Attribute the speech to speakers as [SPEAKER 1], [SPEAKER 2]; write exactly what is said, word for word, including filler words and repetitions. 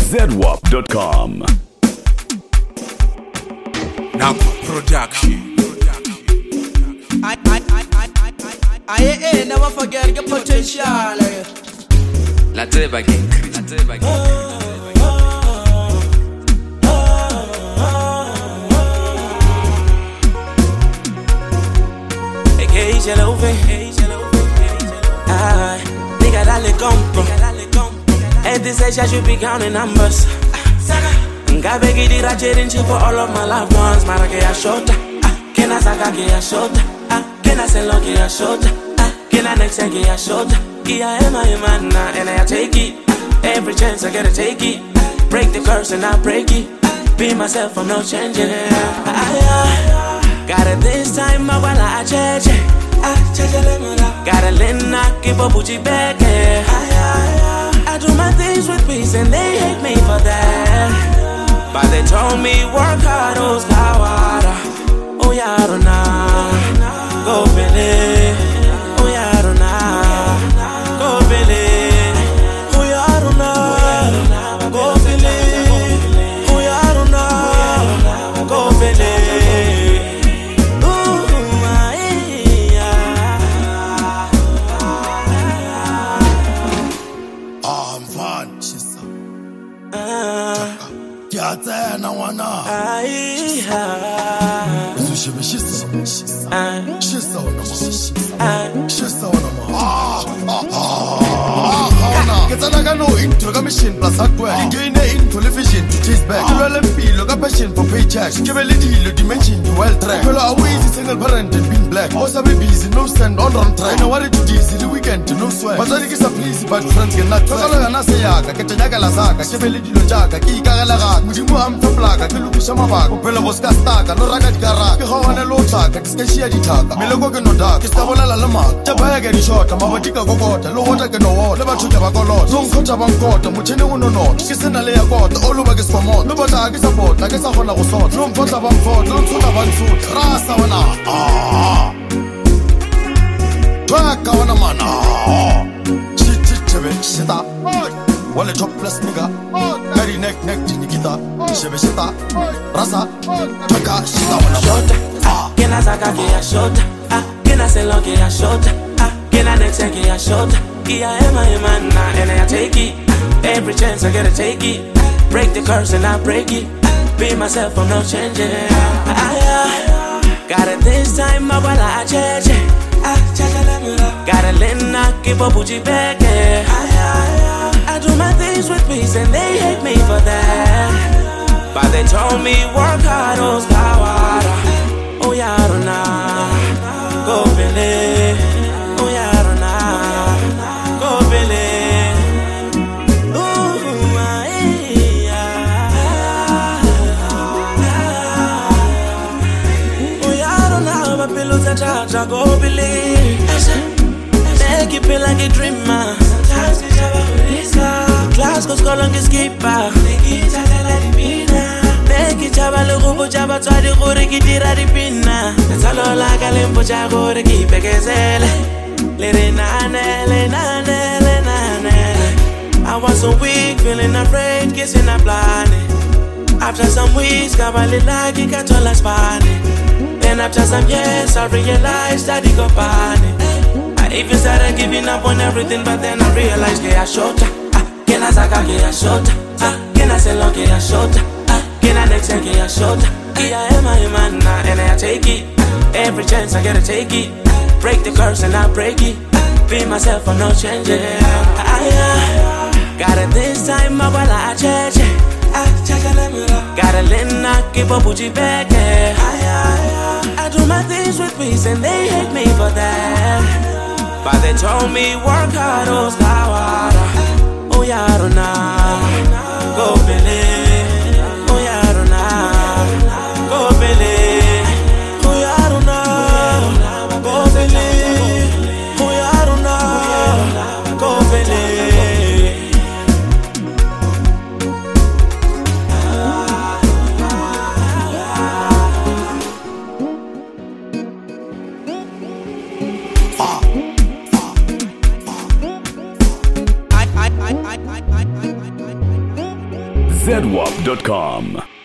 [SPEAKER 1] zedwap dot com.
[SPEAKER 2] Now production.
[SPEAKER 3] I, I, I, I, I, I, I, never forget your potential.
[SPEAKER 4] La treba gang, la treba gang.
[SPEAKER 3] Hey, jello, hey, jello, ah, nigga, dale compro. At this age, I should be counting numbers. Ngabe gidi rajerin for all of my loved ones. Marake a shota, kena sakake a shota, kena seloke a shota, kena nexeke a shota. Iya ema emana, and I take it. Every chance I gotta take it. Break the curse and I break it. Be myself, I'm not changing. Got it this time, I wanna I change it. Gotta let knock keep up Gucci back. I do my things with peace and they hate me for that. But they told me work hard, oh skawara. Oh yarona, go Billy. Oh yarona, go Billy. Oh yarona, go Billy. Oh yarona, go Billy.
[SPEAKER 5] Yatsena wana
[SPEAKER 3] Aiha
[SPEAKER 5] Usushime shisa Shisa wana ma Shisa wana ma Ah Ketsana ka no intro ka machine plus hardware Gain into television to chase back Kulele mpilo ka passion for paycheck Kebele dilo dimension you well track Kelo always single parent and being black Also be busy no stand on on track No worry to dizzy the weekend no sweat Masari kisa please but friends get not Kakalo ya nase yaka Ketanyaka la saka Kebele dilo jaka Ki ikagala gaka Mudimu amta plaka Kilukisha mabaka Upela boska staka No raka dikaraka Kihawane lo taka Kiskeshia ditaka Miloko ke no daka Kistabola la lamaka Jabaya ke di shota Mabatika kokota Lo wota ke no wota Leba chuta bakolota Zongkota bankota Muchene uno nota Kisena le ya kota Oluba kiskomota Lubota kisapota Kisa hona kusota Lomfota bamfota Lomfota banfuta Rasa wana Ah Twaka wana mana Chichichebe shita Wale topless nigga Gary neck neck jinikita Shebe shita Rasa Twaka shita wana
[SPEAKER 3] Shota Kena sakake a shota Kena seloke a shota Kena nexeke a shota Iya ema emana and I take it. Every chance I gotta take it. Break the curse and I break it. Be myself, I'm not changing. Got it this time, I wanna I change it. Gotta let knock keep up Gucci back. I do my things with peace and they hate me for that. But they told me work hard, oh skawara. Oh yarona, go Billy. Oh yarona, go Billy. Ooh, oh yarona, my pillows are charged, I go Billy. Make it feel like a dreamer. Sometimes it's about this guy. Class goes call on the skipper. Make it like the pina. Make it jabba lugu jabba twadi gore kitira di pina. Salo la kalempo jagore kipegezele. Le nane, le nane, le nane. I was so weak, feeling afraid, kissing a planet. After some weeks, kabali like it got all spani. Then after some years, I realized that it got panic. I even started giving up on everything, but then I realized que a shota, que na saka que a shota, que na selo que a shota, que na next que a shota. Iya ema emana and I take it. Every chance I gotta take it. Break the curse and I break it. Be myself, I'm not changing. Got it this time, I wanna I change it. Gotta let knock keep up Gucci back. I do my things with peace and they hate me for that. But they told me work hard, oh skawara. Oh yarona, go Billy. Oh yarona, go Billy. Oh yarona, go Billy. Oh yarona, go Billy. I, I, I, I, I, I, I, I.
[SPEAKER 1] z w a p dot com.